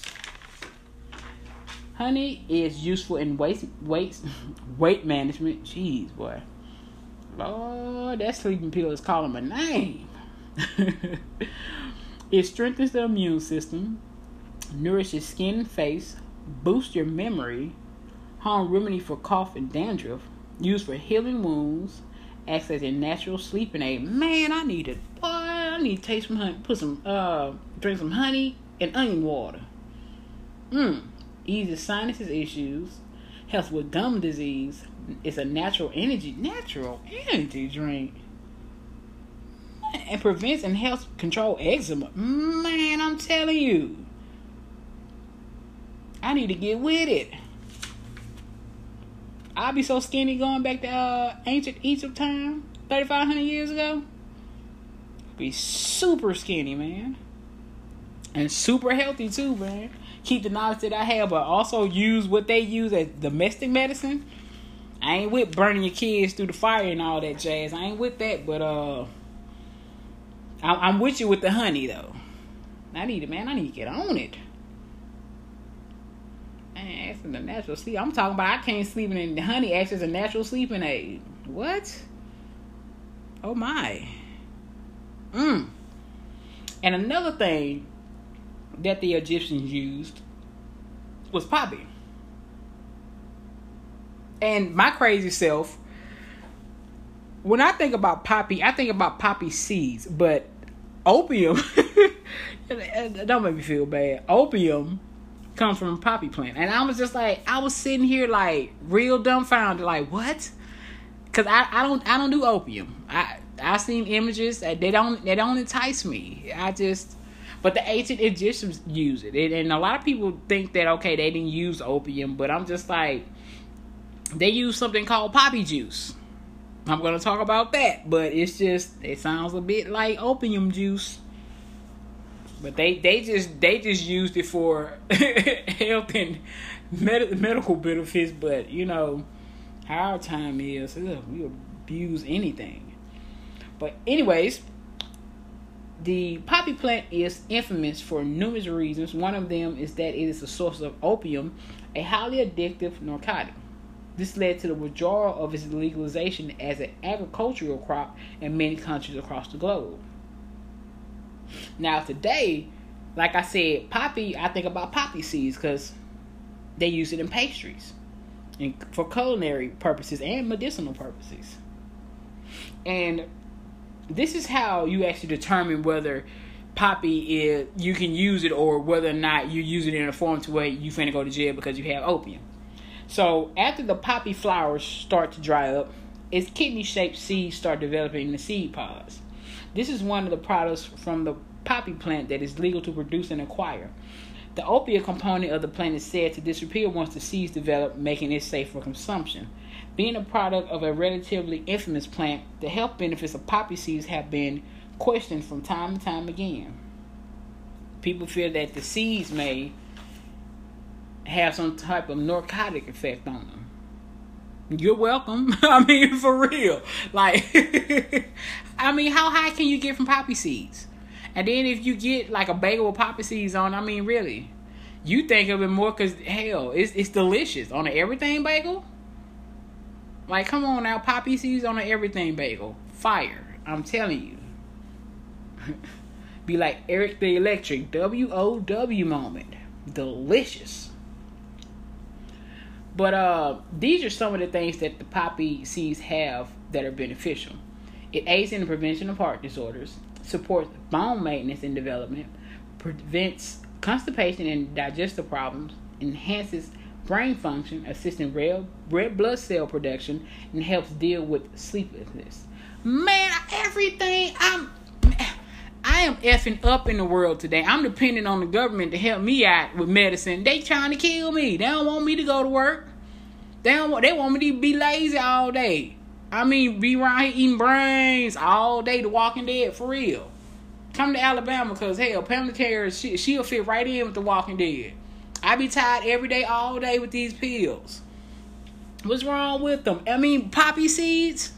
Honey is useful in weight, weight, weight management. Jeez, boy. Lord, that sleeping pill is calling my name. It strengthens the immune system, nourishes skin and face, boosts your memory, home remedy for cough and dandruff, used for healing wounds, acts as a natural sleeping aid. Man, I need it. Boy, I need to taste some honey. Put some, uh, drink some honey and onion water. Mmm. Eases sinuses issues, helps with gum disease. It's a natural energy, natural energy drink. And prevents and helps control eczema. Man, I'm telling you. I need to get with it. I'll be so skinny going back to uh, ancient Egypt time, thirty-five hundred years ago. Be super skinny, man. And super healthy too, man. Keep the knowledge that I have, but also use what they use as domestic medicine. I ain't with burning your kids through the fire and all that jazz. I ain't with that, but uh, I'm, I'm with you with the honey though. I need it, man. I need to get on it. Man, that's the natural sleep. I'm talking about I can't sleep in the honey acts as a natural sleeping aid. What? Oh my. Mm. And another thing that the Egyptians used was poppy. And my crazy self, when I think about poppy, I think about poppy seeds. But opium, don't make me feel bad. Opium comes from a poppy plant. And I was just like, I was sitting here like real dumbfounded, like what? Because I, I don't I don't do opium. I I've seen images that they don't they don't entice me. I just. But the ancient Egyptians use it. And a lot of people think that, okay, they didn't use opium. But I'm just like, they use something called poppy juice. I'm going to talk about that. But it's just, it sounds a bit like opium juice. But they, they just they just used it for health and med- medical benefits. But, you know, how our time is, ugh, we abuse anything. But anyways, the poppy plant is infamous for numerous reasons. One of them is that it is a source of opium, a highly addictive narcotic. This led to the withdrawal of its legalization as an agricultural crop in many countries across the globe. Now today, like I said, poppy, I think about poppy seeds because they use it in pastries and for culinary purposes and medicinal purposes. And this is how you actually determine whether poppy is, you can use it, or whether or not you use it in a form to where you finna go to jail because you have opium. So after the poppy flowers start to dry up, its kidney-shaped seeds start developing in the seed pods. This is one of the products from the poppy plant that is legal to produce and acquire. The opiate component of the plant is said to disappear once the seeds develop, making it safe for consumption. Being a product of a relatively infamous plant, the health benefits of poppy seeds have been questioned from time and time again. People fear that the seeds may have some type of narcotic effect on them. You're welcome. I mean, for real. Like, I mean, how high can you get from poppy seeds? And then if you get like a bagel with poppy seeds on, I mean, really, you think of it more because, hell, it's, it's delicious. On an everything bagel? Like, come on now, poppy seeds on an everything bagel. Fire. I'm telling you. Be like Eric the Electric. W O W moment. Delicious. But uh, these are some of the things that the poppy seeds have that are beneficial. It aids in the prevention of heart disorders, supports bone maintenance and development, prevents constipation and digestive problems, enhances brain function, assisting red, red blood cell production, and helps deal with sleeplessness. Man, everything I'm... I am effing up in the world today. I'm depending on the government to help me out with medicine. They trying to kill me. They don't want me to go to work. They don't want, they want me to be lazy all day. I mean, be around here eating brains all day. The Walking Dead, for real. Come to Alabama, because, hell, Pamela Harris, she, she'll fit right in with The Walking Dead. I be tired every day, all day with these pills. What's wrong with them? I mean, poppy seeds,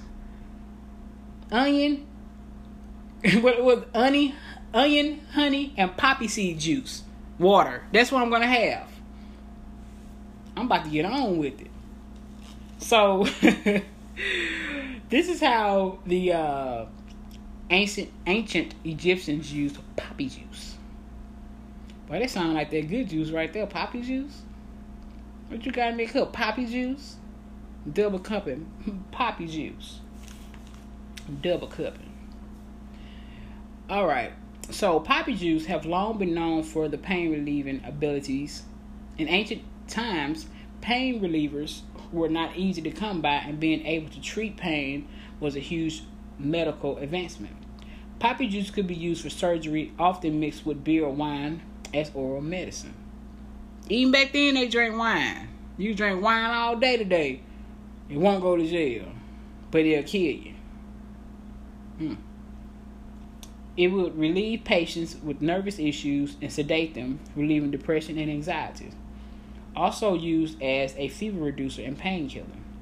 onion, what was onion, onion, honey, and poppy seed juice, water. That's what I'm gonna have. I'm about to get on with it. So, this is how the uh, ancient ancient Egyptians used poppy juice. Boy, that sound like that good juice right there. Poppy juice. What you got in that cup? Poppy juice. Double cupping. Poppy juice. Double cupping. Alright, so poppy juice have long been known for the pain relieving abilities. In ancient times, pain relievers were not easy to come by, and being able to treat pain was a huge medical advancement. Poppy juice could be used for surgery, often mixed with beer or wine as oral medicine. Even back then, they drank wine. You drink wine all day today, you won't go to jail, but it'll kill you. Hmm. It would relieve patients with nervous issues and sedate them, relieving depression and anxiety. Also used as a fever reducer and painkiller.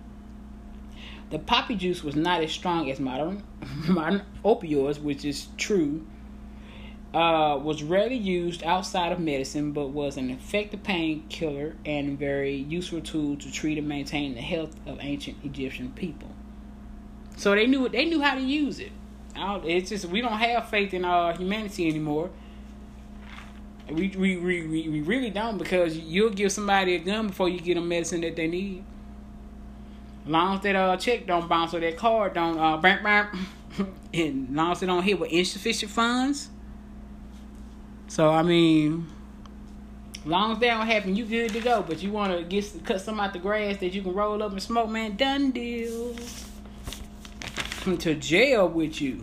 The poppy juice was not as strong as modern, modern opioids, which is true. Uh, was rarely used outside of medicine, but was an effective painkiller and very useful tool to treat and maintain the health of ancient Egyptian people. So they knew they knew how to use it. It's just we don't have faith in uh, humanity anymore. We, we we we we really don't, because you'll give somebody a gun before you get them medicine that they need. As long as that uh, check don't bounce or that card don't uh, bam, bam, and as long as they don't hit with insufficient funds. So I mean, as long as that don't happen, you good to go. But you want to get cut some out the grass that you can roll up and smoke, man. Done deal. Come to jail with you.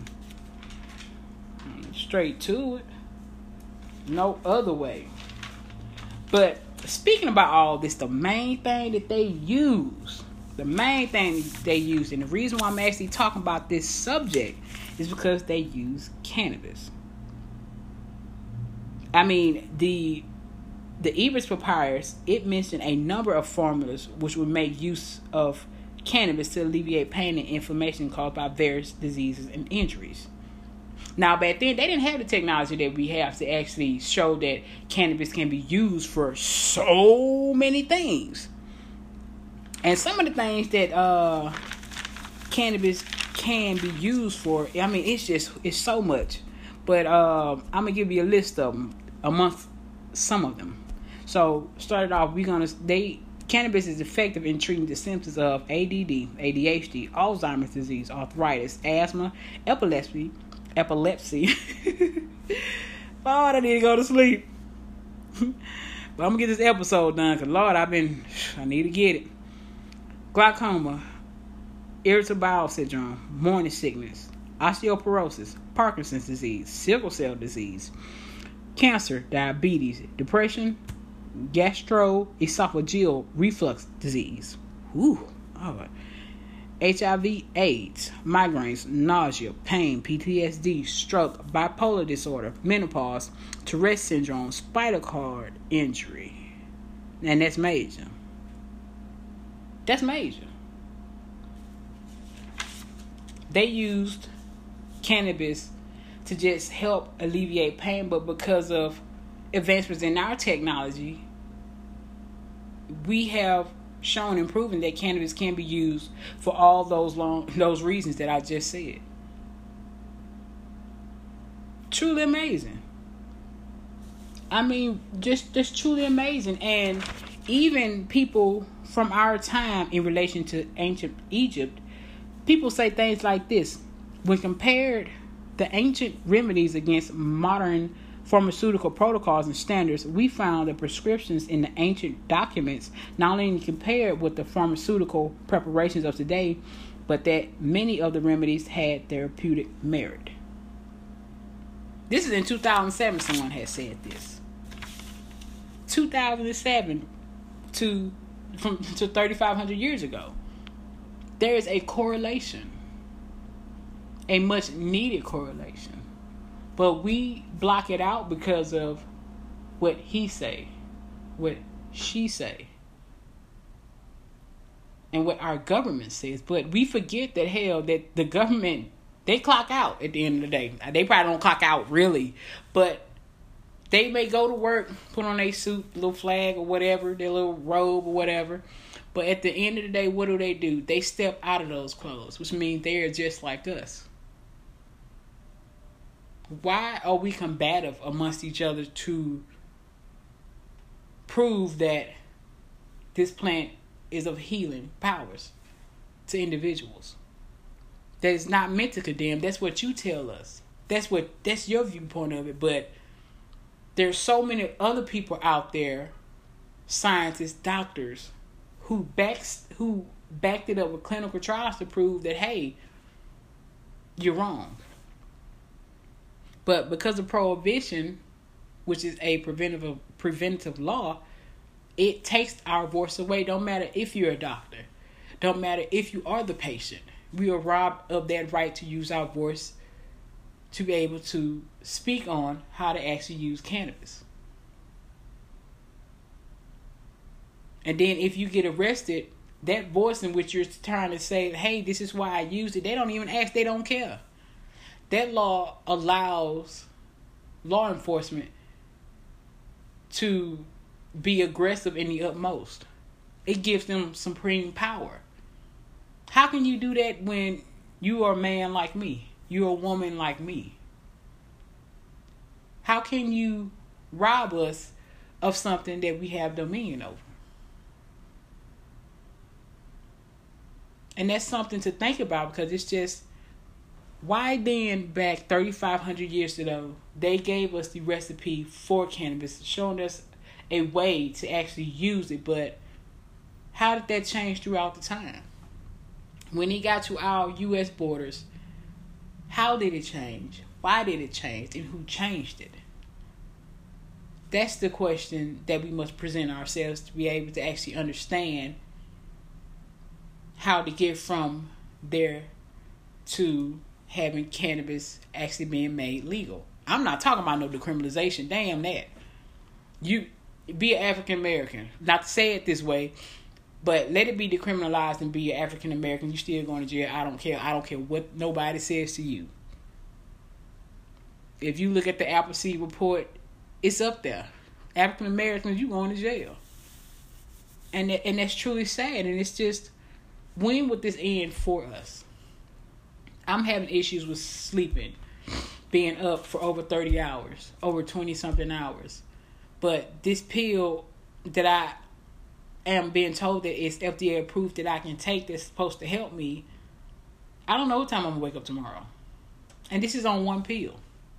Straight to it. No other way. But speaking about all this, the main thing that they use, the main thing they use, and the reason why I'm actually talking about this subject is because they use cannabis. I mean, the the Ebers Papyrus, it mentioned a number of formulas which would make use of cannabis to alleviate pain and inflammation caused by various diseases and injuries. Now, back then, they didn't have the technology that we have to actually show that cannabis can be used for so many things. And some of the things that uh, cannabis can be used for, I mean, it's just, it's so much. But uh, I'm going to give you a list of them, amongst some of them. So, started off, we're going to, they, cannabis is effective in treating the symptoms of A D D, A D H D, Alzheimer's disease, arthritis, asthma, epilepsy, epilepsy. Lord, I need to go to sleep. But I'm going to get this episode done, because, Lord, I've been, I need to get it. Glaucoma, irritable bowel syndrome, morning sickness, osteoporosis, Parkinson's disease, sickle cell disease, cancer, diabetes, depression, gastroesophageal reflux disease, Ooh, oh, H I V, AIDS, migraines, nausea, pain, P T S D, stroke, bipolar disorder, menopause, Tourette syndrome, spinal cord injury. And that's major. That's major. They used cannabis to just help alleviate pain, but because of advancements in our technology, we have shown and proven that cannabis can be used for all those long those reasons that I just said. Truly amazing. I mean, just just truly amazing. And even people from our time in relation to ancient Egypt, people say things like this. When compared the ancient remedies against modern pharmaceutical protocols and standards, we found the prescriptions in the ancient documents not only compared with the pharmaceutical preparations of today, but that many of the remedies had therapeutic merit. This is in two thousand seven, someone has said this. two thousand seven to, from, to thirty-five hundred years ago. There is a correlation. A much needed correlation. But we block it out because of what he say, what she say, and what our government says. But we forget that, hell, that the government, they clock out at the end of the day. They probably don't clock out really, but they may go to work, put on their suit, little flag or whatever, their little robe or whatever. But at the end of the day, what do they do? They step out of those clothes, which means they're just like us. Why are we combative amongst each other to prove that this plant is of healing powers to individuals? That is not meant to condemn. That's what you tell us. That's what that's your viewpoint of it. But there's so many other people out there, scientists, doctors, who backs who backed it up with clinical trials to prove that, hey, you're wrong. But because of prohibition, which is a preventative preventative law, it takes our voice away. Don't matter if you're a doctor. Don't matter if you are the patient. We are robbed of that right to use our voice to be able to speak on how to actually use cannabis. And then if you get arrested, that voice in which you're trying to say, hey, this is why I used it, they don't even ask. They don't care. That law allows law enforcement to be aggressive in the utmost. It gives them supreme power. How can you do that when you are a man like me? You're a woman like me. How can you rob us of something that we have dominion over? And that's something to think about, because it's just, why then back thirty-five hundred years ago, they gave us the recipe for cannabis, showing us a way to actually use it, but how did that change throughout the time? When it got to our U S borders, how did it change? Why did it change? And who changed it? That's the question that we must present ourselves to be able to actually understand how to get from there to having cannabis actually being made legal. I'm not talking about no decriminalization. Damn that. You be an African American. Not to say it this way, but let it be decriminalized and be an African American. You still going to jail. I don't care. I don't care what nobody says to you. If you look at the Appleseed report, it's up there. African Americans, you going to jail. And that, and that's truly sad. And it's just, when would this end for us? I'm having issues with sleeping, being up for over thirty hours, over twenty something hours. But this pill that I am being told that it's F D A approved that I can take that's supposed to help me, I don't know what time I'm going to wake up tomorrow. And this is on one pill.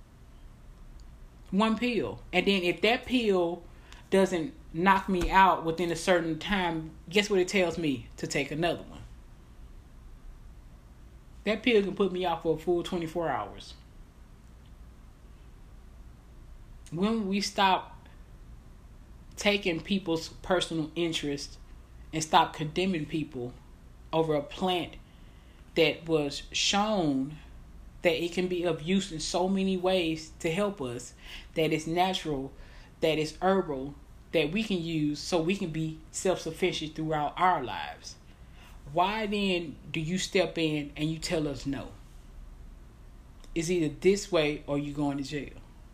One pill. And then if that pill doesn't knock me out within a certain time, guess what it tells me? To take another one. That pill can put me out for a full twenty-four hours. When we stop taking people's personal interest and stop condemning people over a plant that was shown that it can be of use in so many ways to help us, that it's natural, that it's herbal, that we can use so we can be self-sufficient throughout our lives. Why then do you step in and you tell us no? It's either this way or you going to jail.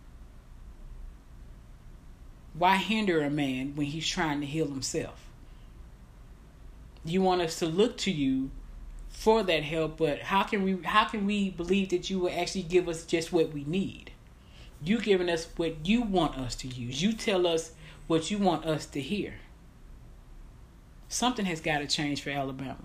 Why hinder a man when he's trying to heal himself? You want us to look to you for that help, but how can we how can we believe that you will actually give us just what we need? You giving us what you want us to use. You tell us what you want us to hear. something has got to change for Alabama.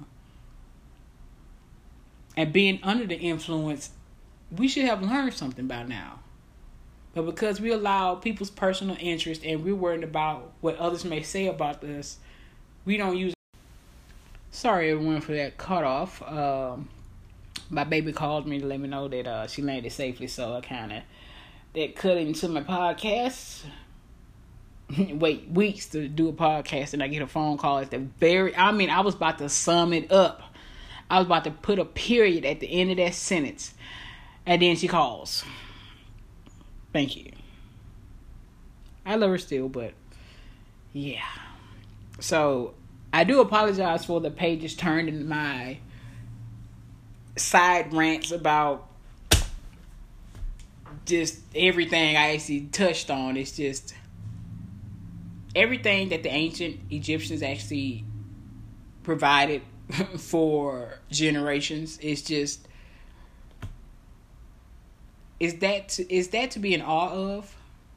And being under the influence, we should have learned something by now. But because we allow people's personal interest and we're worried about what others may say about us, we don't use. Sorry everyone for that cut off. Um, my baby called me to let me know that uh, she landed safely, so I kind of that cut into my podcast. Wait weeks to do a podcast, and I get a phone call at the very. I mean, I was about to sum it up. I was about to put a period at the end of that sentence, and then she calls. Thank you. I love her still, but yeah. So I do apologize for the pages turned in my side rants about just everything I actually touched on. It's just everything that the ancient Egyptians actually provided for generations. It's just is that to, is that to be in awe of,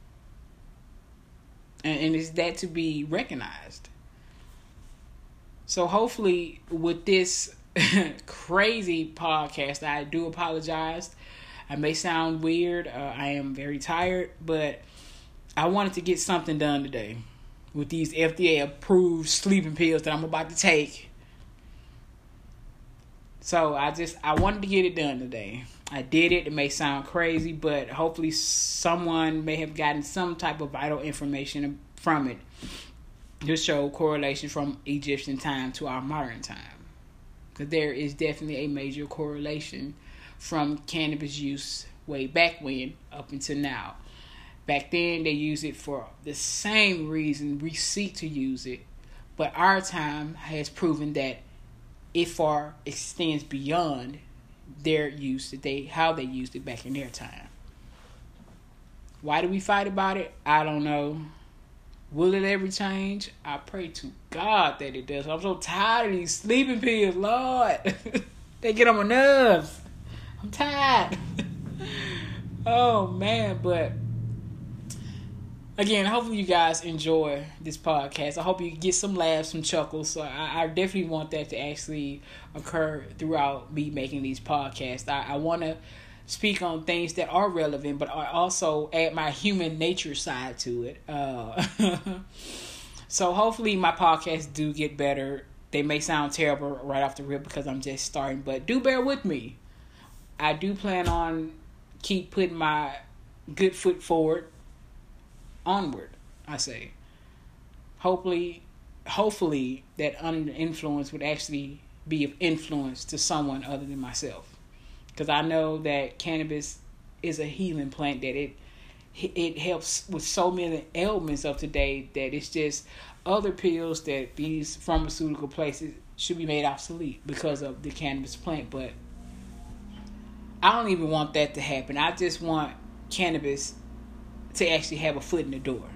and, and is that to be recognized? So hopefully with this crazy podcast, I do apologize. I may sound weird. Uh, I am very tired, but I wanted to get something done today with these F D A approved sleeping pills that I'm about to take. So I just, I wanted to get it done today. I did it. It may sound crazy, but hopefully someone may have gotten some type of vital information from it to show correlation from Egyptian time to our modern time. Because there is definitely a major correlation from cannabis use way back when up until now. Back then, they used it for the same reason we seek to use it. But our time has proven that it far extends beyond their use, that they how they used it back in their time. Why do we fight about it? I don't know. Will it ever change? I pray to God that it does. I'm so tired of these sleeping pills, Lord. They get on my nerves. I'm tired. Oh, man. But, again, hopefully you guys enjoy this podcast. I hope you get some laughs, some chuckles. So I, I definitely want that to actually occur throughout me making these podcasts. I, I want to speak on things that are relevant, but I also add my human nature side to it. Uh, so hopefully my podcasts do get better. They may sound terrible right off the rip because I'm just starting, but do bear with me. I do plan on keep putting my good foot forward, onward, I say. Hopefully, hopefully that under influence would actually be of influence to someone other than myself. Because I know that cannabis is a healing plant, that it it helps with so many ailments of today that it's just other pills that these pharmaceutical places should be made obsolete because of the cannabis plant. But I don't even want that to happen. I just want cannabis to actually have a foot in the door.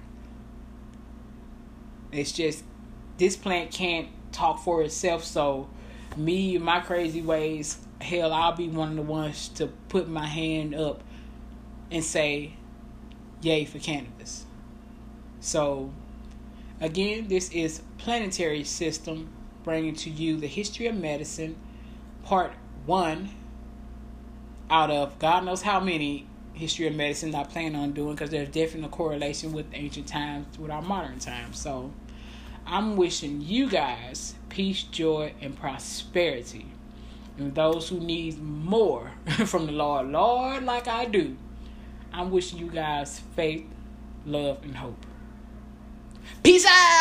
It's just, this plant can't talk for itself, so me and my crazy ways, hell, I'll be one of the ones to put my hand up and say, yay for cannabis. So, again, this is Planetary System, bringing to you the history of medicine, part one, out of God knows how many history of medicine I plan on doing, because there's definitely a correlation with ancient times with our modern times. So, I'm wishing you guys peace, joy, and prosperity. And those who need more from the Lord, Lord, like I do, I'm wishing you guys faith, love, and hope. Peace out!